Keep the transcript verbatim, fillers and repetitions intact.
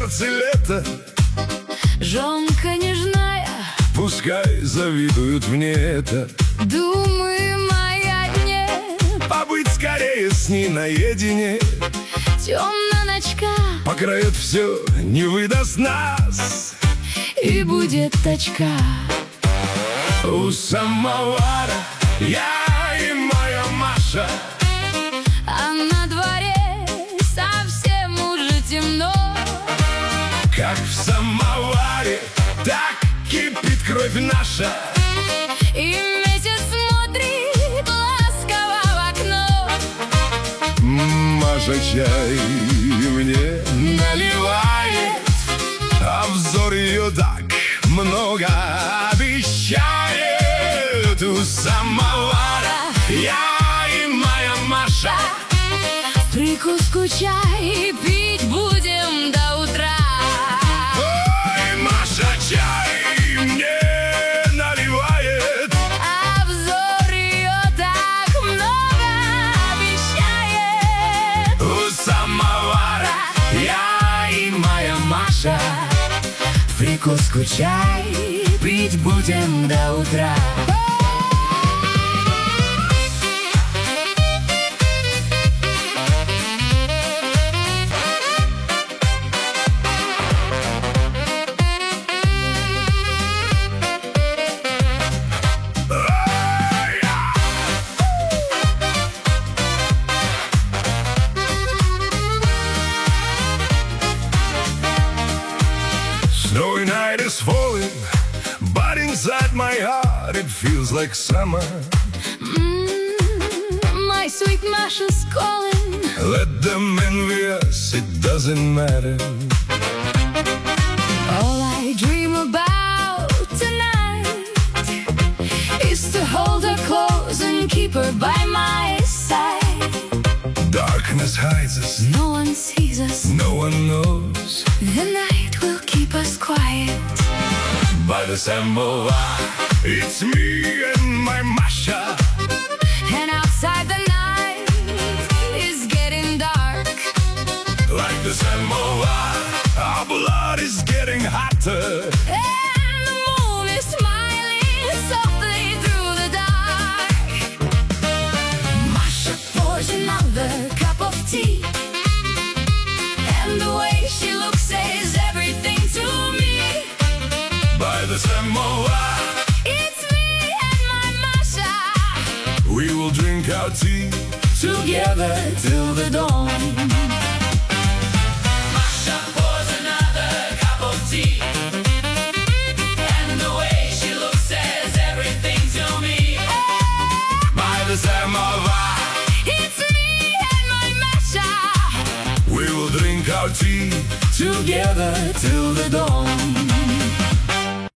сердце лето. Жонка нежная, пускай завидуют мне это. думы моя дне, побыть скорее с ней наедине. темная ночка покроет все, не выдаст нас, и будет точка. У самовара я и моя Маша, А на дворе совсем уже темно. как в самоваре, так кипит кровь наша. И месяц смотрит ласково в окно. Маша чай мне наливает, а взор ее так много обещает. У самовара я и моя Маша, Прикуску чай пить будем до утра. ой, Маша чай мне наливает, А взор ее так много обещает. у самовара я и моя Маша, Прикуску чай пить будем до утра. Snowy night is falling, but inside my heart it feels like summer. Mm, my sweet Masha's calling. Let them envy us, it doesn't matter. All I dream about tonight is to hold her close and keep her by my side. Darkness hides us, No one sees us. no one knows. The night will keep us quiet. By the samovar, it's me and my Masha. And outside the night is getting dark. Like the samovar, our blood is getting hotter. And the moon is smiling softly through the dark. Masha pours another cup of tea, and the way she looks says everything to me. By the samovar, It's me and my Masha, we will drink our tea together till the dawn. Masha pours another cup of tea, and the way she looks says everything to me. by the samovar. It's me and my Masha, We will drink our tea together till the dawn.